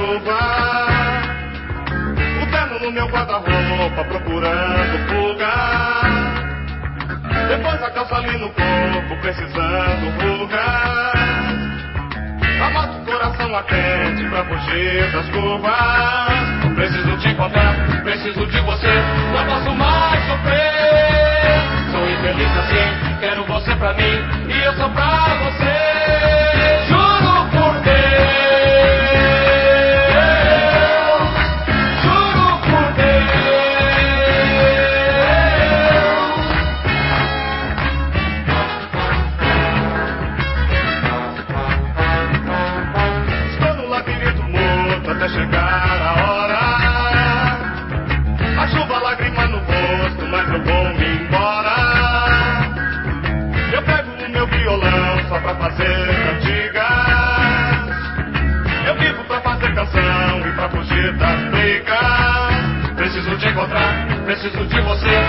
chuva, o terno no meu guarda-roupa procurando fuga, depois a calça ali no corpo precisando rugas, a moto coração latente pra fugir das curvas. Preciso te encontrar, preciso de você, não posso mais sofrer. Sou infeliz assim, quero você pra mim e eu só pra você. Juro por Deus, juro por Deus. Estou no labirinto morto até chegar a hora. A chuva, lágrima no rosto, mas eu vou me embora. Eu pego o meu violão só pra fazer cantigas. Eu vivo pra fazer canção e pra fugir das brigas. Preciso te encontrar, preciso de você.